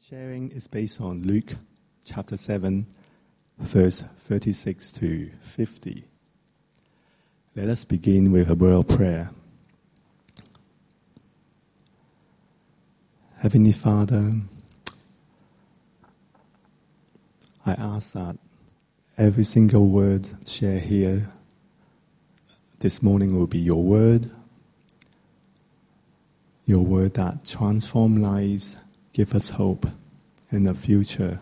Sharing is based on Luke chapter 7, verse 36 to 50. Let us begin with a word of prayer. Heavenly Father, I ask that every single word shared here this morning will be your word that transforms lives, give us hope in the future.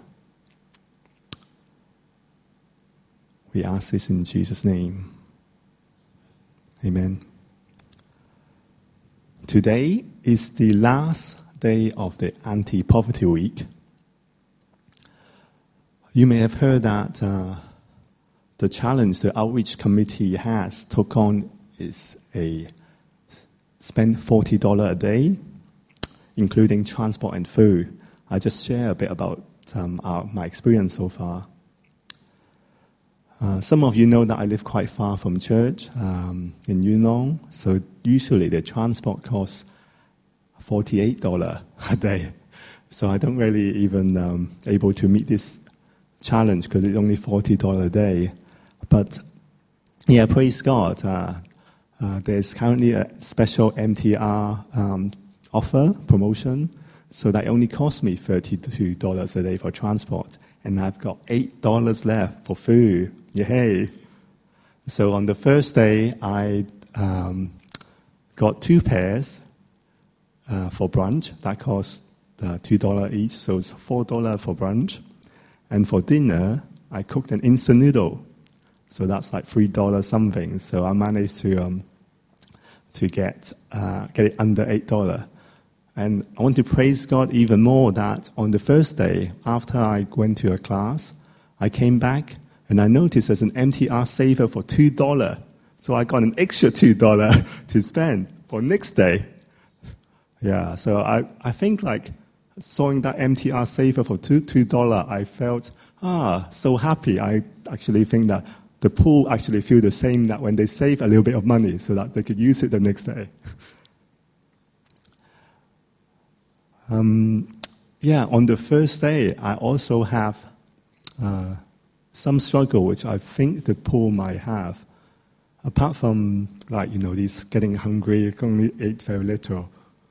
We ask this in Jesus' name. Amen. Today is the last day of the Anti-Poverty Week. You may have heard that the challenge the Outreach Committee has took on is spend $40 a day, including transport and food. I just share a bit about my experience so far. Some of you know that I live quite far from church in Yunnan, so usually the transport costs $48 a day. So I don't really even able to meet this challenge because it's only $40 a day. But yeah, praise God. There's currently a special MTR promotion, so that only cost me $32 a day for transport, and I've got $8 left for food. Yay! So on the first day, I got 2 pairs for brunch. That cost $2 each, so it's $4 for brunch. And for dinner, I cooked an instant noodle, so that's like $3 something. So I managed to get it under $8. And I want to praise God even more that on the first day, after I went to a class, I came back and I noticed there's an MTR saver for $2. So I got an extra $2 to spend for next day. Yeah, so I think like seeing that MTR saver for $2, I felt, so happy. I actually think that the pool actually feel the same, that when they save a little bit of money so that they could use it the next day. On the first day, I also have some struggle, which I think the poor might have. Apart from, these getting hungry, only ate very little.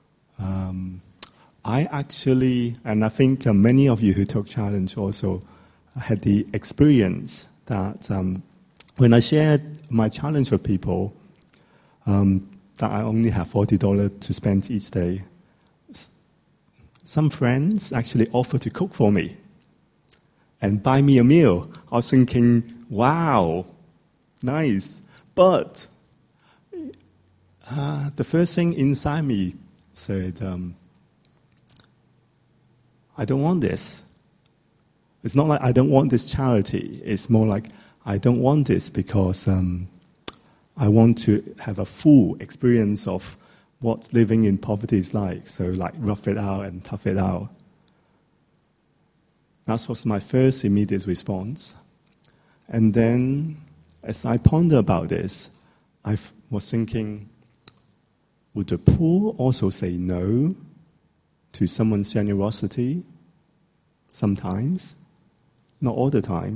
I actually, and I think many of you who took challenge also had the experience that when I shared my challenge with people, that I only have $40 to spend each day, some friends actually offered to cook for me and buy me a meal. I was thinking, wow, nice. But the first thing inside me said, I don't want this. It's not like I don't want this charity. It's more like I don't want this because I want to have a full experience of what living in poverty is like. So like rough it out and tough it out. That was my first immediate response. And then as I ponder about this, I was thinking, would the poor also say no to someone's generosity? Sometimes. Not all the time.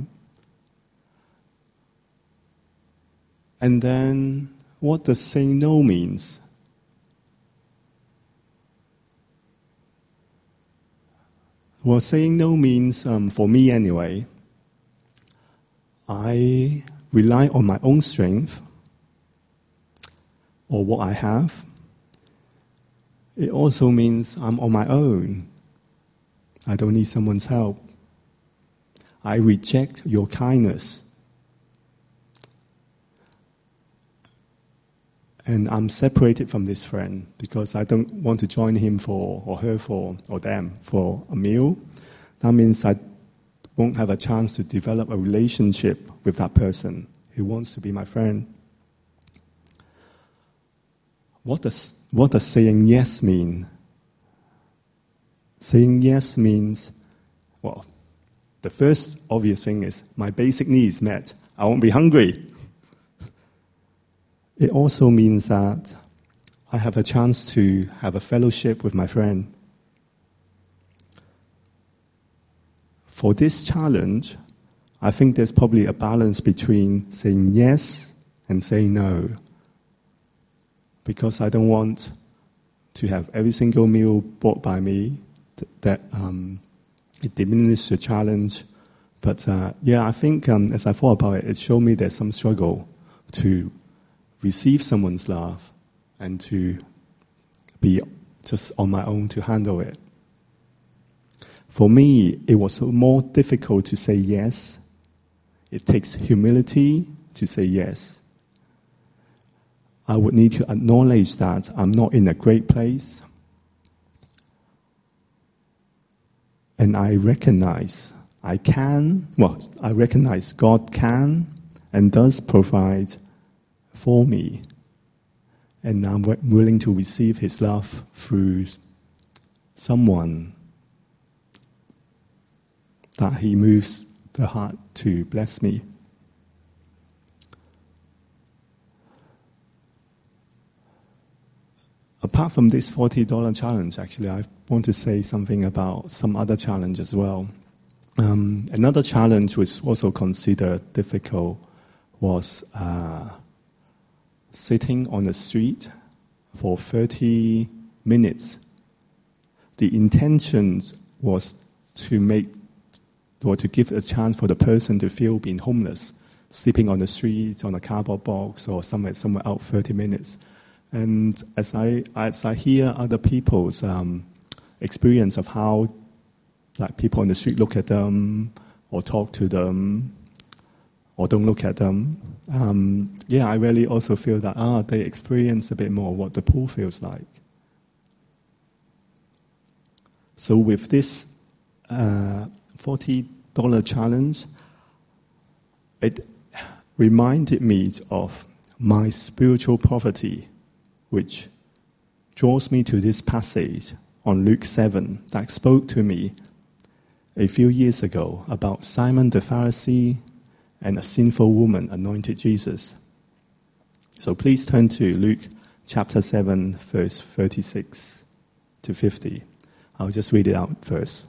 And then, what does saying no means? Well, saying no means, for me anyway, I rely on my own strength or what I have. It also means I'm on my own. I don't need someone's help. I reject your kindness. And I'm separated from this friend because I don't want to join him or them for a meal. That means I won't have a chance to develop a relationship with that person who wants to be my friend. What does saying yes mean? Saying yes means, well, the first obvious thing is my basic needs met. I won't be hungry. It also means that I have a chance to have a fellowship with my friend. for this challenge, I think there's probably a balance between saying yes and saying no. Because I don't want to have every single meal bought by me that it diminishes the challenge. But I think as I thought about it, it showed me there's some struggle to receive someone's love and to be just on my own to handle it. For me, it was more difficult to say yes. It takes humility to say yes. I would need to acknowledge that I'm not in a great place. And I recognize God can and does provide for me. And I'm willing to receive His love through someone that He moves the heart to bless me. Apart from this $40 challenge, actually, I want to say something about some other challenge as well. Another challenge which also considered difficult was sitting on the street for 30 minutes. The intention was to give a chance for the person to feel being homeless, sleeping on the street, on a cardboard box, or somewhere out 30 minutes. And as I hear other people's experience of how people on the street look at them, or talk to them, or don't look at them, I really also feel that they experience a bit more what the poor feels like. So with this $40 challenge, it reminded me of my spiritual poverty, which draws me to this passage on Luke 7 that spoke to me a few years ago about Simon the Pharisee and a sinful woman anointed Jesus. So please turn to Luke chapter 7, verse 36 to 50. I'll just read it out first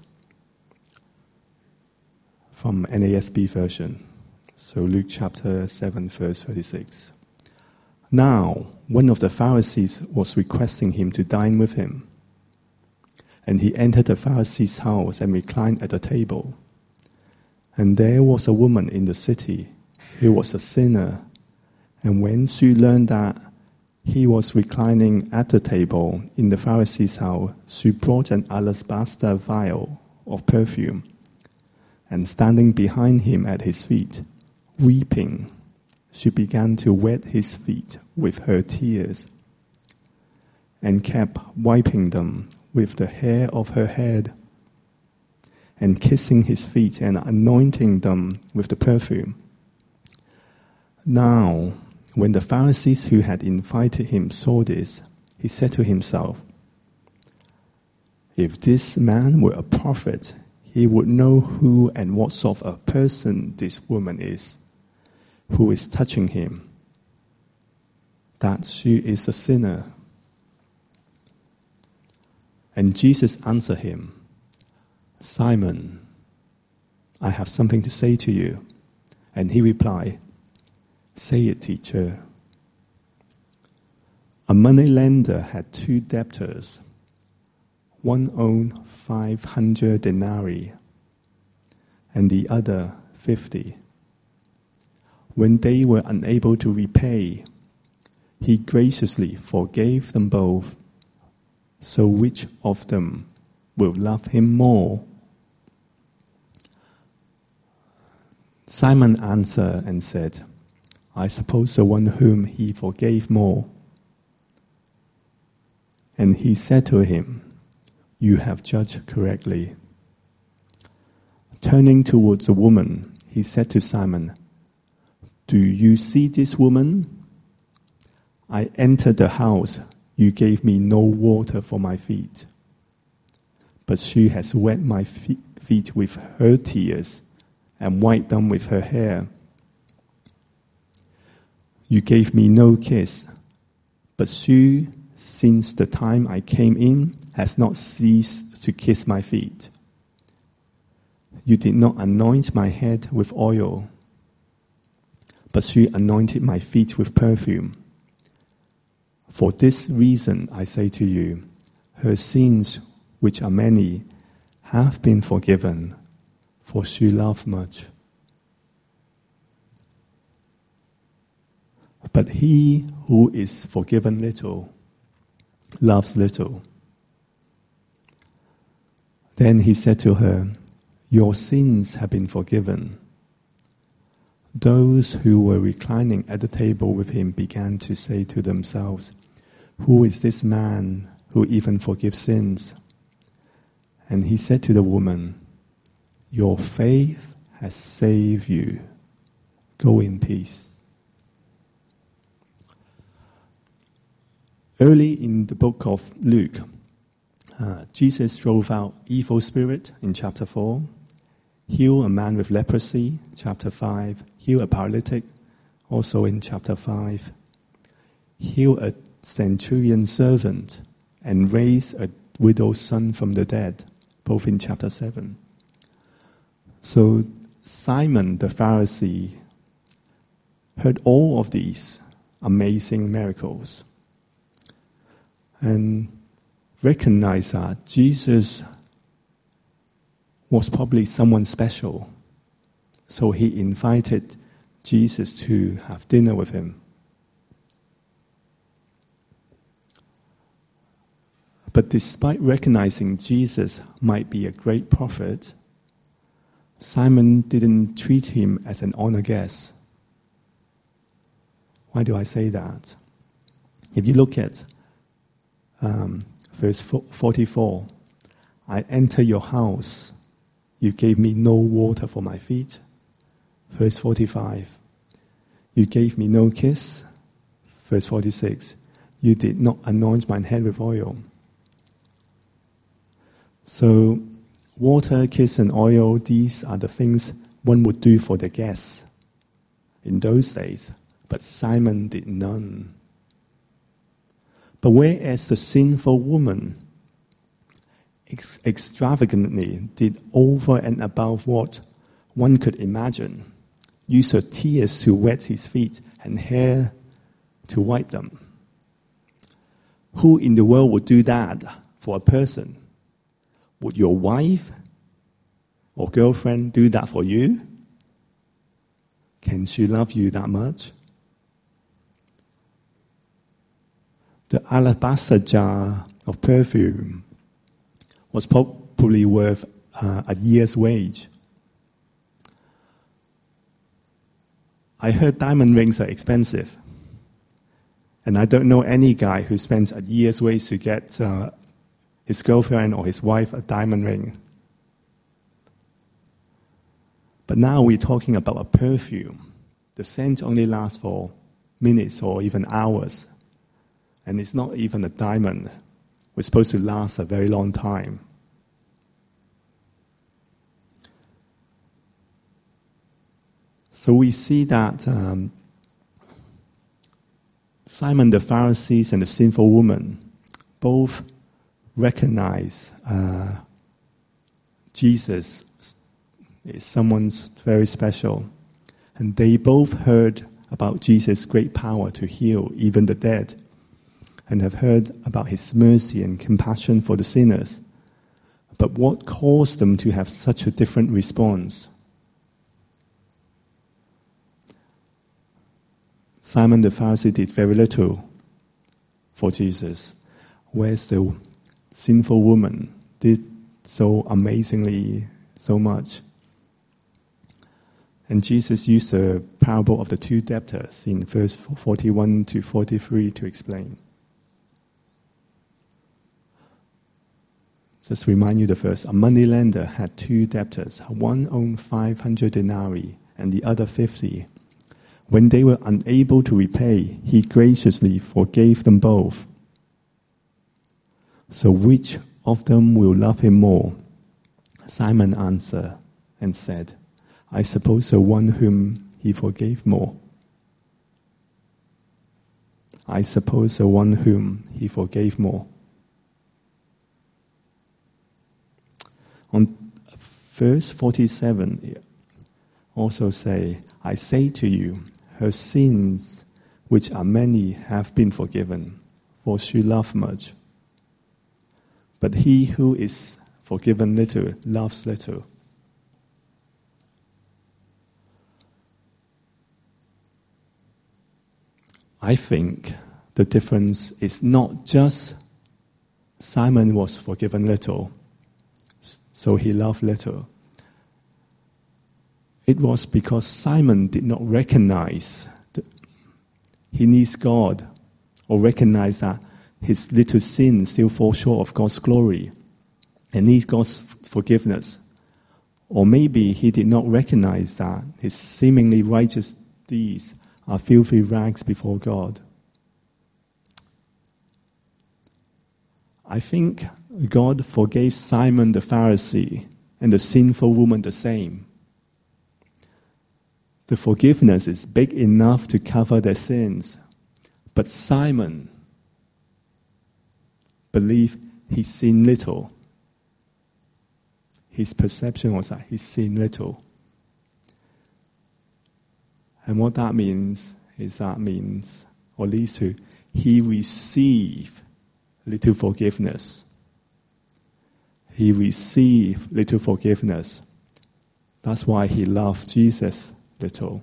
from NASB version. So Luke chapter 7, verse 36. Now, one of the Pharisees was requesting him to dine with him. And he entered the Pharisee's house and reclined at the table. And there was a woman in the city who was a sinner. And when she learned that he was reclining at the table in the Pharisee's house, she brought an alabaster vial of perfume. And standing behind him at his feet, weeping, she began to wet his feet with her tears, and kept wiping them with the hair of her head, and kissing his feet and anointing them with the perfume. Now, when the Pharisees who had invited him saw this, he said to himself, "If this man were a prophet, he would know who and what sort of a person this woman is, who is touching him, that she is a sinner." And Jesus answered him, "Simon, I have something to say to you." And he replied, "Say it, teacher." A moneylender had 2 debtors. One owed 500 denarii, and the other 50. When they were unable to repay, he graciously forgave them both. So which of them will love him more? Simon answered and said, "I suppose the one whom he forgave more." And he said to him, "You have judged correctly." Turning towards the woman, he said to Simon, "Do you see this woman? I entered the house. You gave me no water for my feet, but she has wet my feet with her tears and wiped them with her hair. You gave me no kiss, but she, since the time I came in, has not ceased to kiss my feet. You did not anoint my head with oil, but she anointed my feet with perfume. For this reason, I say to you, her sins, which are many, have been forgiven, for she loved much. But he who is forgiven little, loves little. Then he said to her, your sins have been forgiven. Those who were reclining at the table with him began to say to themselves, who is this man who even forgives sins? And he said to the woman, your faith has saved you. Go in peace. Early in the book of Luke, Jesus drove out evil spirit in chapter 4, healed a man with leprosy, chapter 5, healed a paralytic, also in chapter 5, healed a centurion servant, and raised a widow's son from the dead, both in chapter 7. So Simon the Pharisee heard all of these amazing miracles and recognized that Jesus was probably someone special. So he invited Jesus to have dinner with him. But despite recognizing Jesus might be a great prophet, Simon didn't treat him as an honored guest. Why do I say that? If you look at verse 44, I enter your house, you gave me no water for my feet. Verse 45, you gave me no kiss. Verse 46, you did not anoint my head with oil. So, water, kiss, and oil, these are the things one would do for the guests in those days. But Simon did none. But whereas the sinful woman extravagantly did over and above what one could imagine, used her tears to wet his feet and hair to wipe them. Who in the world would do that for a person? Would your wife or girlfriend do that for you? Can she love you that much? The alabaster jar of perfume was probably worth a year's wage. I heard diamond rings are expensive. And I don't know any guy who spends a year's wage to get his girlfriend or his wife a diamond ring. But now we're talking about a perfume. The scent only lasts for minutes or even hours. And it's not even a diamond. We're supposed to last a very long time. So we see that Simon the Pharisee and the sinful woman both recognize Jesus is someone very special. And they both heard about Jesus' great power to heal even the dead, and have heard about his mercy and compassion for the sinners. But what caused them to have such a different response? Simon the Pharisee did very little for Jesus, whereas the sinful woman did so amazingly so much. And Jesus used the parable of the two debtors in verse 41 to 43 to explain. Just remind you the verse. A moneylender had two debtors. One owned 500 denarii and the other 50. When they were unable to repay, he graciously forgave them both. So which of them will love him more? Simon answered and said, I suppose the one whom he forgave more. I suppose the one whom he forgave more. On verse 47 also say, I say to you, her sins, which are many, have been forgiven, for she loved much. But he who is forgiven little loves little. I think the difference is not just Simon was forgiven little, so he loved little. It was because Simon did not recognize that he needs God, or recognize that his little sin still falls short of God's glory and needs God's forgiveness. Or maybe he did not recognize that his seemingly righteous deeds are filthy rags before God. I think God forgave Simon the Pharisee and the sinful woman the same. The forgiveness is big enough to cover their sins. But Simon believed he sinned little. His perception was that he sinned little. And what that means is or leads to, he received little forgiveness. He received little forgiveness. That's why he loved Jesus little.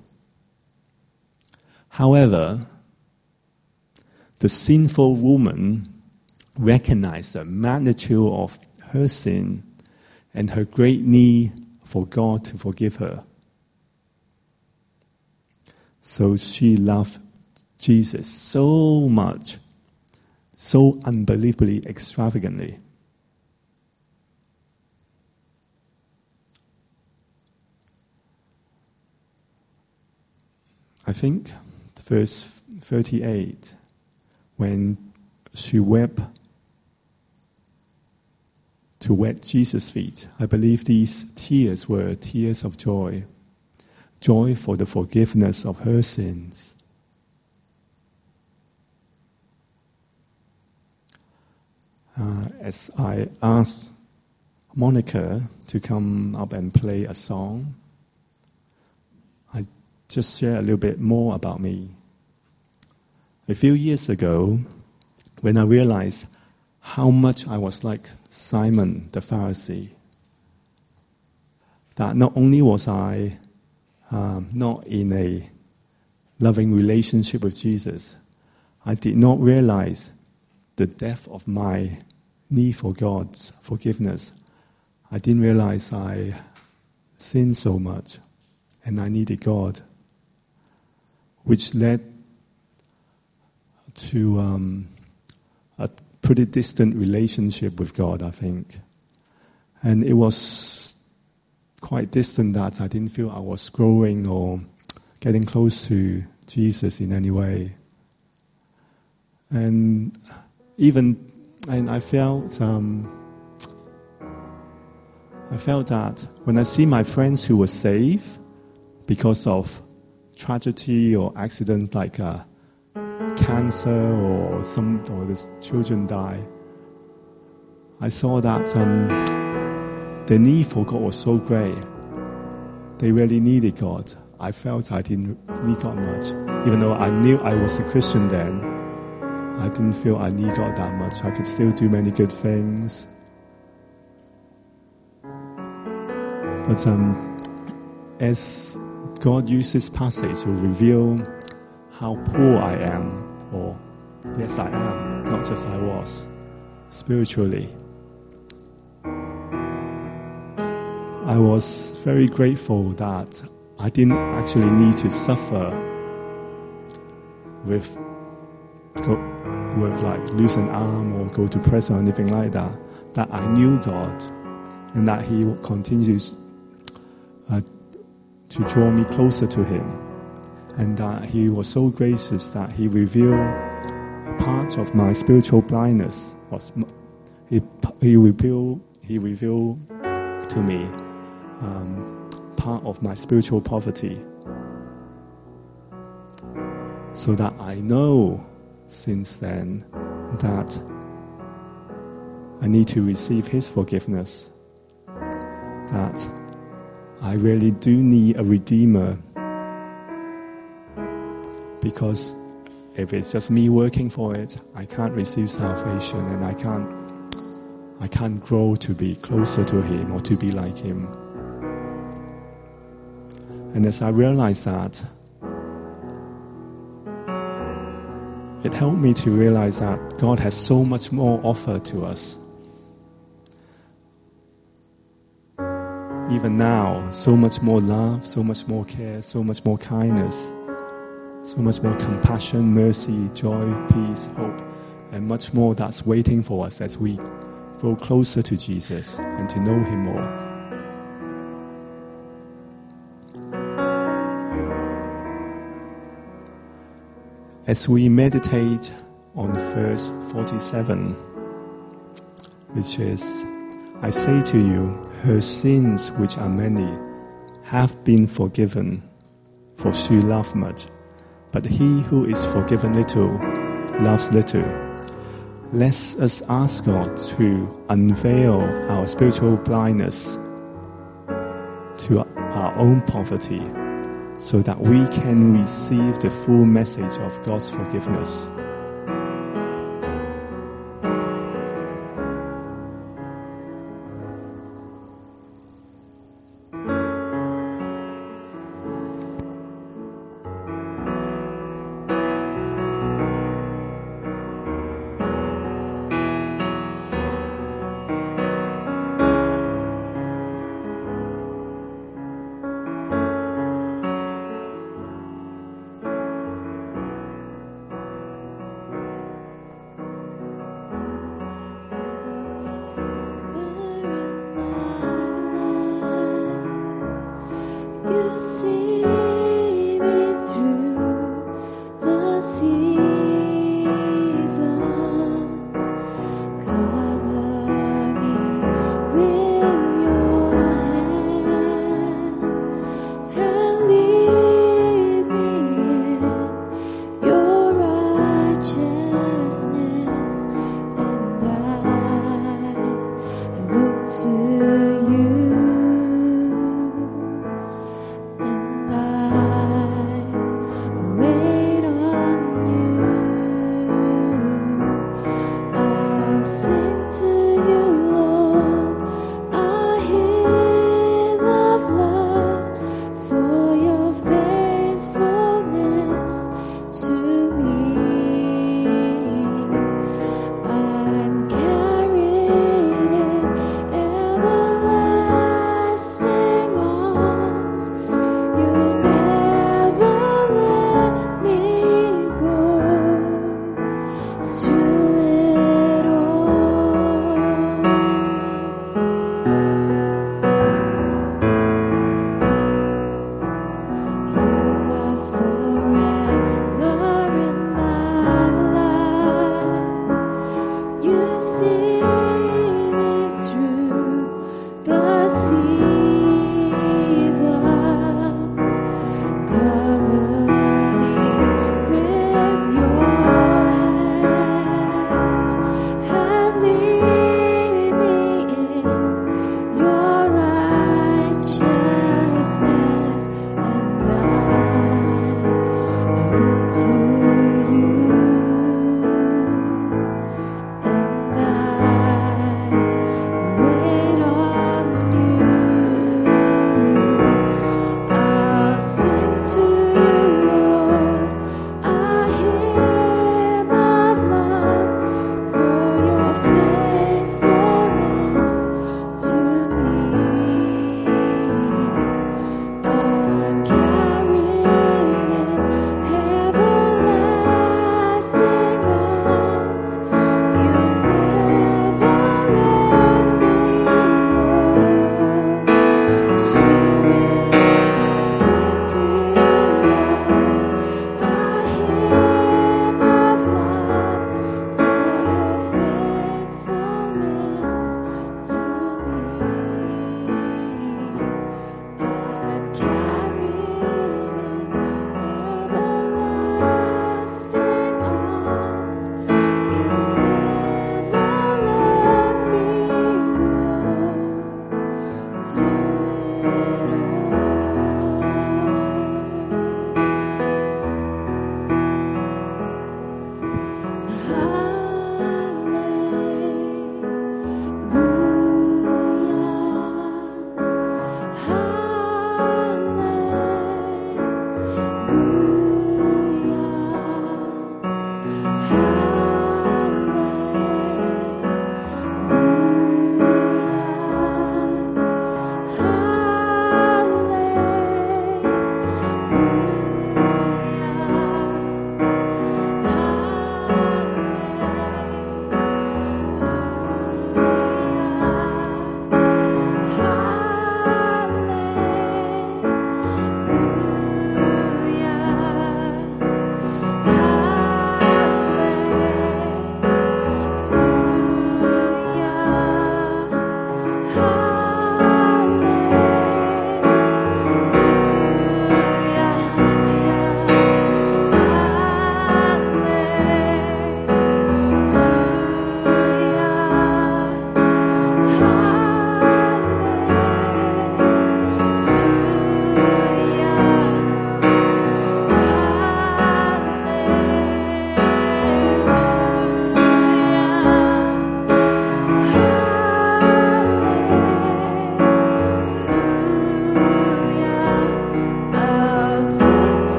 However, the sinful woman recognized the magnitude of her sin and her great need for God to forgive her. So she loved Jesus so much, so unbelievably extravagantly. I think verse 38, when she wept to wet Jesus' feet, I believe these tears were tears of joy. Joy for the forgiveness of her sins. As I asked Monica to come up and play a song, I just share a little bit more about me. A few years ago, when I realized how much I was like Simon the Pharisee, that not only was I not in a loving relationship with Jesus, I did not realize the depth of my need for God's forgiveness. I didn't realize I sinned so much and I needed God, which led to a pretty distant relationship with God, I think. And it was quite distant that I didn't feel I was growing or getting close to Jesus in any way. And I felt that when I see my friends who were saved because of tragedy or accident like cancer or the children die, I saw that the need for God was so great. They really needed God. I felt I didn't need God much. Even though I knew I was a Christian then, I didn't feel I need God that much. I could still do many good things. But as God used this passage to reveal how poor I am, or yes, I am, not just I was, spiritually, I was very grateful that I didn't actually need to suffer with like lose an arm or go to prison or anything like that. That I knew God and that He continues to draw me closer to Him, and that He was so gracious that He revealed part of my spiritual blindness. He revealed to me part of my spiritual poverty, so that I know since then that I need to receive His forgiveness, that I really do need a Redeemer, because if it's just me working for it, I can't receive salvation, and I can't grow to be closer to Him or to be like Him. And as I realized that, it helped me to realize that God has so much more offer to us. Even now, so much more love, so much more care, so much more kindness, so much more compassion, mercy, joy, peace, hope, and much more that's waiting for us as we grow closer to Jesus and to know Him more. As we meditate on verse 47, which is, I say to you, her sins, which are many, have been forgiven, for she loved much. But he who is forgiven little, loves little. Let us ask God to unveil our spiritual blindness to our own poverty, so that we can receive the full message of God's forgiveness.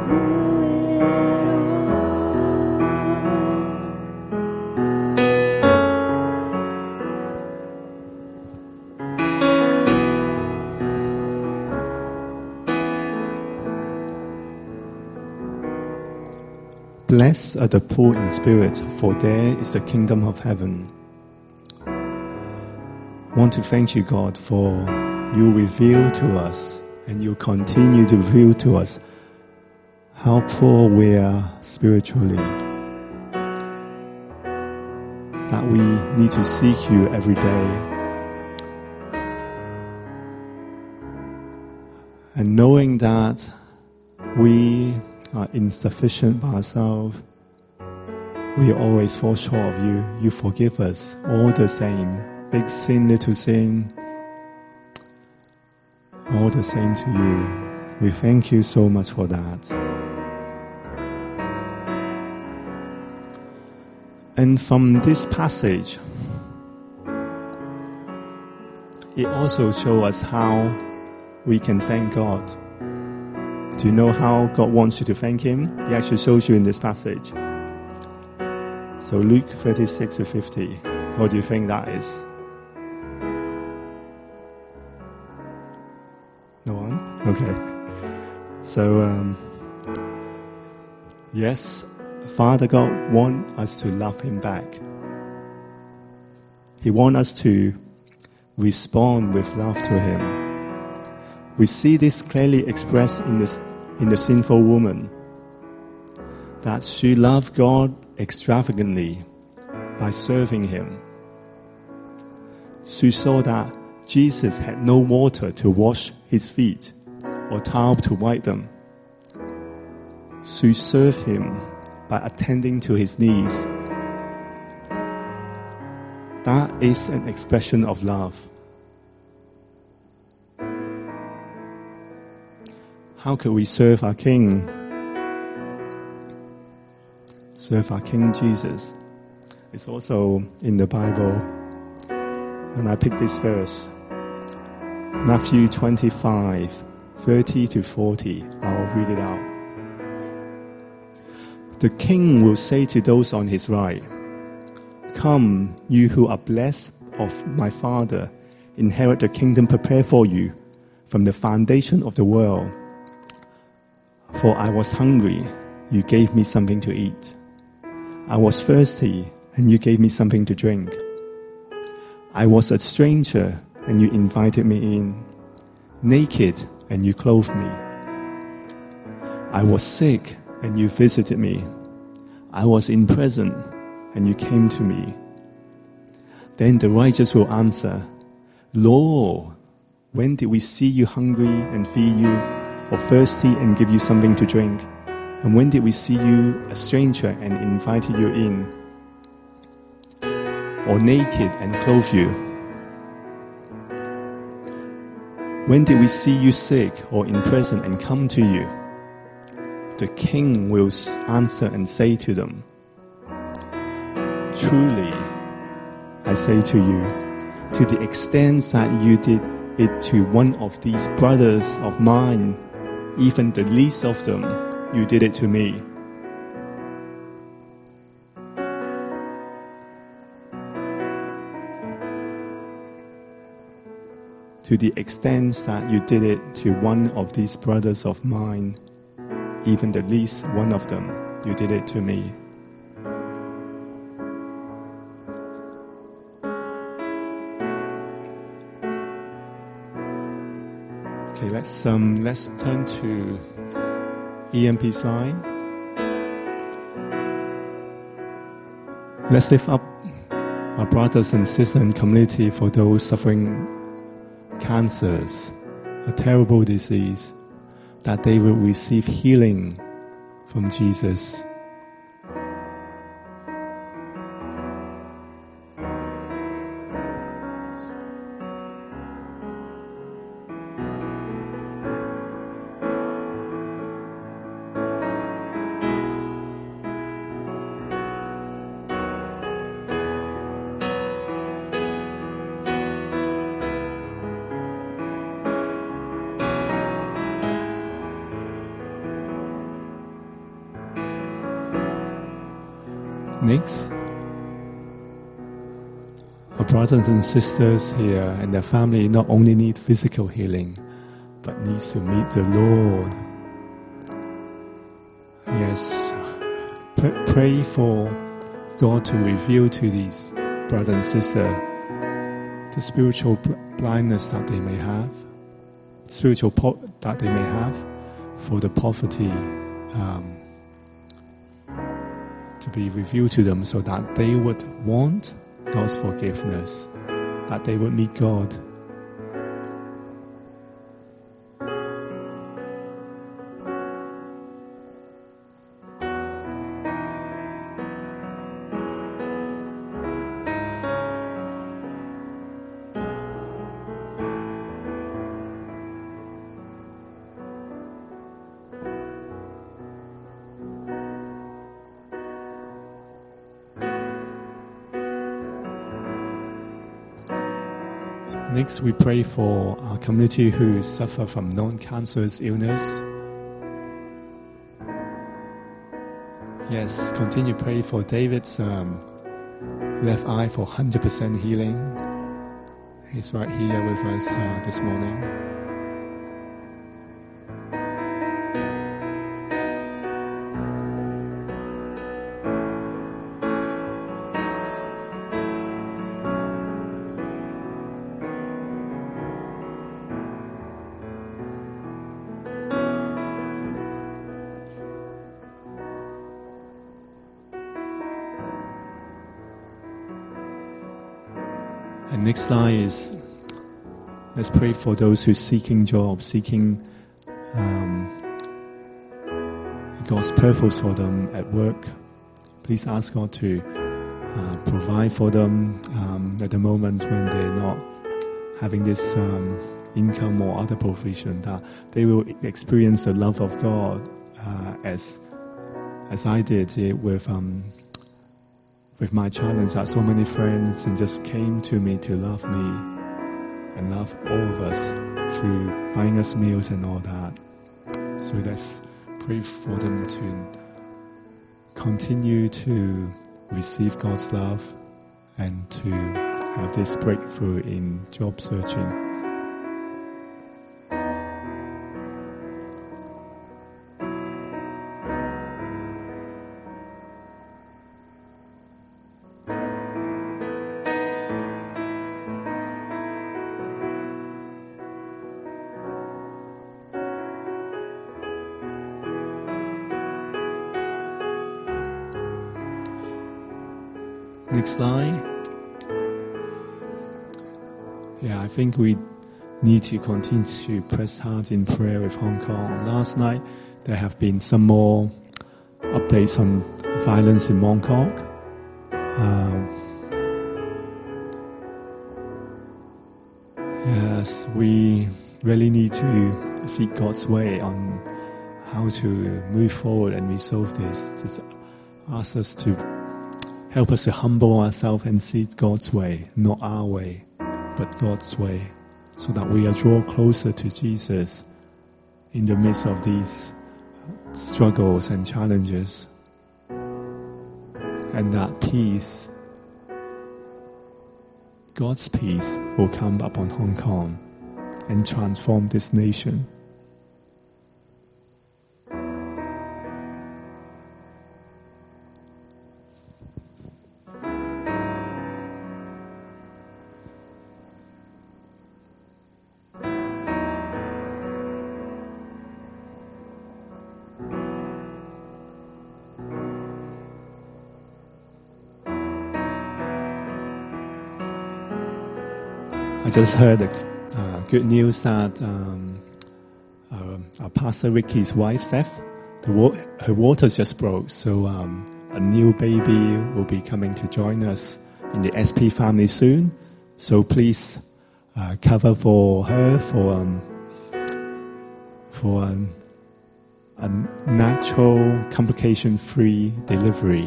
Blessed are the poor in spirit, for there is the kingdom of heaven. I want to thank you, God, for you reveal to us and you continue to reveal to us how poor we are spiritually. That we need to seek you every day. And knowing that we are insufficient by ourselves, we always fall short of you. You forgive us all the same. Big sin, little sin, all the same to you. We thank you so much for that. And from this passage, it also shows us how we can thank God. Do you know how God wants you to thank Him? He actually shows you in this passage. So Luke 36-50. What do you think that is? No one? Okay. So, yes, Father God wants us to love Him back. He wants us to respond with love to Him. We see this clearly expressed in the sinful woman, that she loved God extravagantly by serving Him. She saw that Jesus had no water to wash His feet or towel to wipe them. She served Him by attending to His needs. That is an expression of love. How could we serve our King? Serve our King Jesus. It's also in the Bible. And I picked this verse. Matthew 25:30-40. I'll read it out. The King will say to those on His right, "Come, you who are blessed of my Father, inherit the kingdom prepared for you from the foundation of the world. For I was hungry, you gave me something to eat. I was thirsty, and you gave me something to drink. I was a stranger, and you invited me in. Naked, and you clothed me. I was sick, and you visited me. I was in prison, and you came to me." Then the righteous will answer, "Lord, when did we see you hungry and feed you, or thirsty and give you something to drink? And when did we see you a stranger and invited you in, or naked and clothed you? When did we see you sick or in prison and come to you?" The King will answer and say to them, "Truly, I say to you, to the extent that you did it to one of these brothers of mine, even the least of them, you did it to me." To the extent that you did it to one of these brothers of mine, even the least one of them, you did it to me. Okay, let's turn to EMP slide. Let's lift up our brothers and sisters in community for those suffering cancers, a terrible disease, that they will receive healing from Jesus. Next, our brothers and sisters here and their family not only need physical healing, but needs to meet the Lord. Yes, pray for God to reveal to these brothers and sisters the spiritual blindness that they may have, that they may have, for the poverty to be revealed to them, so that they would want God's forgiveness, that they would meet God. Next, we pray for our community who suffer from non-cancerous illness. Yes, continue to pray for David's left eye for 100% healing. He's right here with us this morning. And next line is, let's pray for those who are seeking jobs, seeking God's purpose for them at work. Please ask God to provide for them at the moment when they're not having this income or other provision, that they will experience the love of God as I did it with my challenge, that so many friends and just came to me to love me and love all of us through buying us meals and all that. So let's pray for them to continue to receive God's love and to have this breakthrough in job searching. Next slide. Yeah, I think we need to continue to press hard in prayer with Hong Kong. Last night, there have been some more updates on violence in Mongkok. Yes, we really need to seek God's way on how to move forward and resolve this. Just ask us to help us to humble ourselves and seek God's way, not our way, but God's way, so that we are drawn closer to Jesus in the midst of these struggles and challenges. And that peace, God's peace, will come upon Hong Kong and transform this nation. I just heard the good news that our Pastor Ricky's wife, Steph, her waters just broke. So a new baby will be coming to join us in the SP family soon. So please cover for her for a natural, complication-free delivery.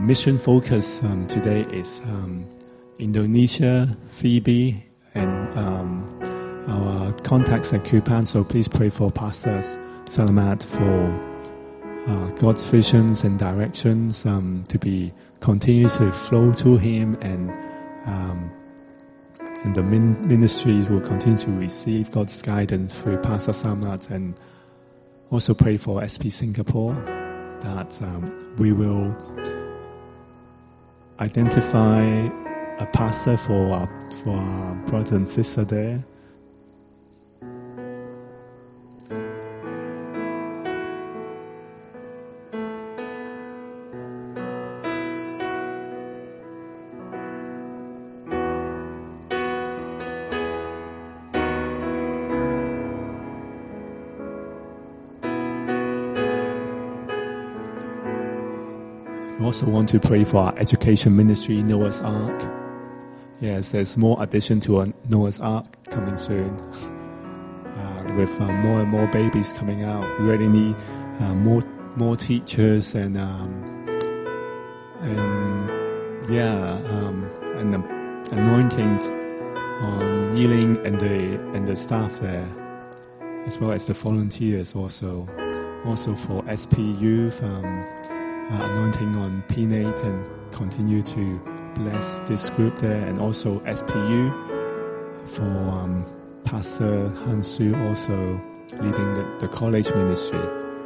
mission focus today is Indonesia, Phoebe, and our contacts at Kupan. So please pray for Pastor Salamat for God's visions and directions to be continue to flow to him, and the ministries will continue to receive God's guidance through Pastor Salamat. And also pray for SP Singapore, that we will identify a pastor for our brother and sister there. We also want to pray for our education ministry, Noah's Ark. Yes, there's more addition to a Noah's Ark coming soon. With more and more babies coming out, we really need more teachers and anointing on Yiling and the staff there, as well as the volunteers also. Also for SP Youth. Anointing on P8 and continue to bless this group there, and also SPU for Pastor Hansu also leading the college ministry.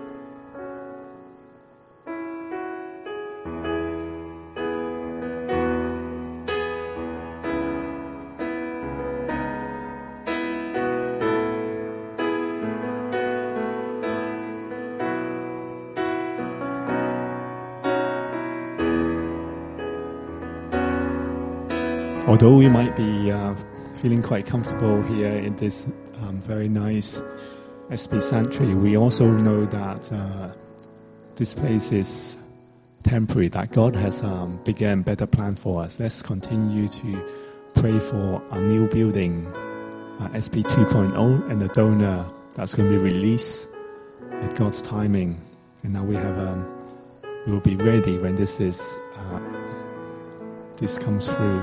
Although we might be feeling quite comfortable here in this very nice SP Sanctuary, we also know that this place is temporary, that God has begun a better plan for us. Let's continue to pray for our new building, SP 2.0, and the donor that's going to be released at God's timing. And now we will be ready when this comes through.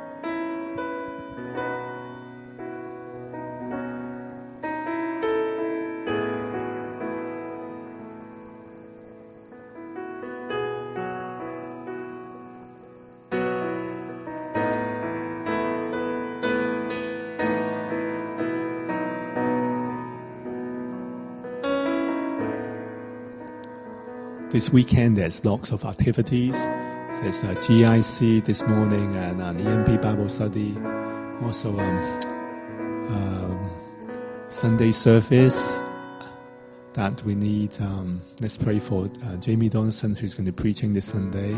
This weekend, there's lots of activities. There's a GIC this morning and an EMP Bible study. Also, Sunday service that we need. Let's pray for Jamie Donaldson, who's going to be preaching this Sunday,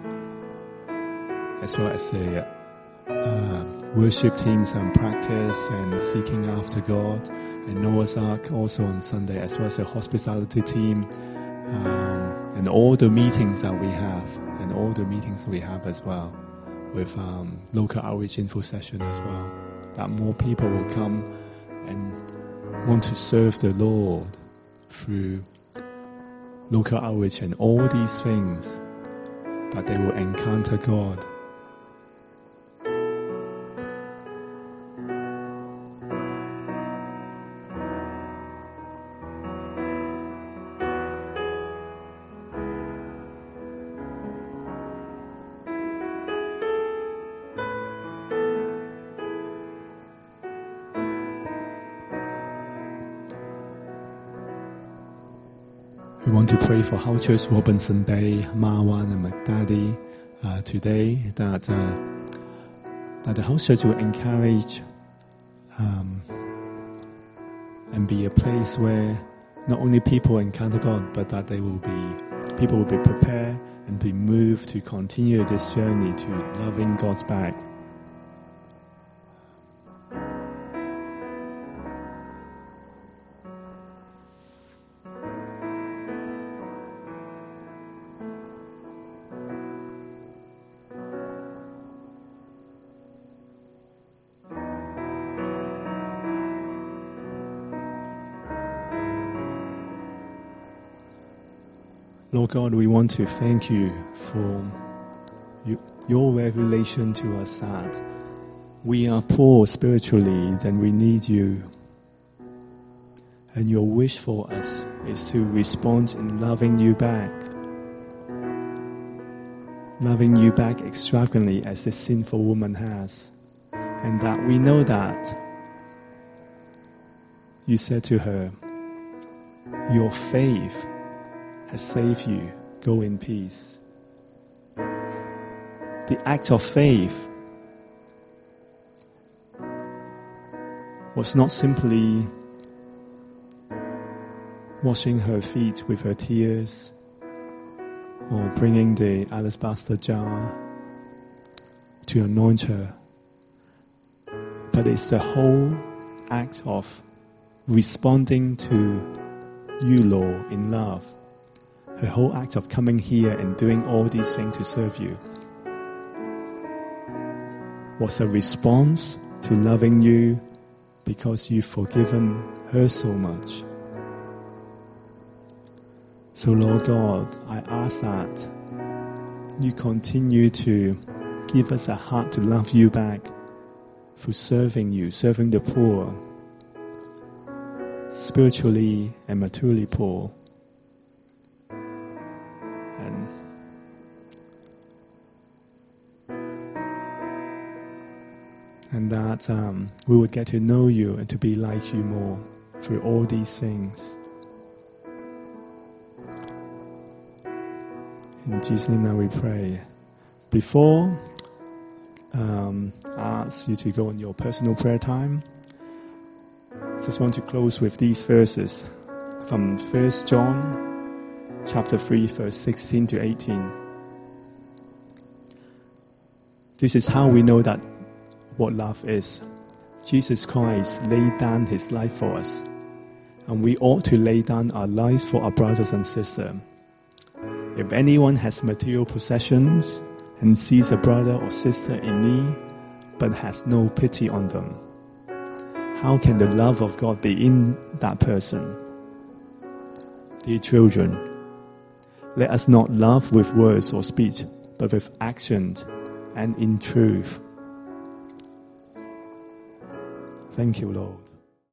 as well as the worship teams and practice and seeking after God, and Noah's Ark also on Sunday, as well as the hospitality team. And all the meetings that we have, as well, with local outreach info session as well, that more people will come and want to serve the Lord through local outreach and all these things, that they will encounter God. We want to pray for House Church Robinson Bay, Marwan and McDaddy today, that the House Church will encourage and be a place where not only people encounter God, but that people will be prepared and be moved to continue this journey to loving God's back. Lord God, we want to thank you for your revelation to us that we are poor spiritually, then we need you. And your wish for us is to respond in loving you back extravagantly as the sinful woman has. And that we know that you said to her, your faith has saved you. Go in peace. The act of faith was not simply washing her feet with her tears or bringing the alabaster jar to anoint her, but it's the whole act of responding to you, Lord, in love. Her whole act of coming here and doing all these things to serve you was a response to loving you because you've forgiven her so much. So, Lord God, I ask that you continue to give us a heart to love you back through serving you, serving the poor, spiritually and materially poor. And that we would get to know you and to be like you more through all these things. In Jesus' name now we pray. Before I ask you to go on your personal prayer time, I just want to close with these verses from 1 John chapter 3, verse 16 to 18. This is how we know that what love is. Jesus Christ laid down his life for us, and we ought to lay down our lives for our brothers and sisters. If anyone has material possessions and sees a brother or sister in need but has no pity on them, how can the love of God be in that person? Dear children, let us not love with words or speech, but with actions and in truth. Thank you, Lord.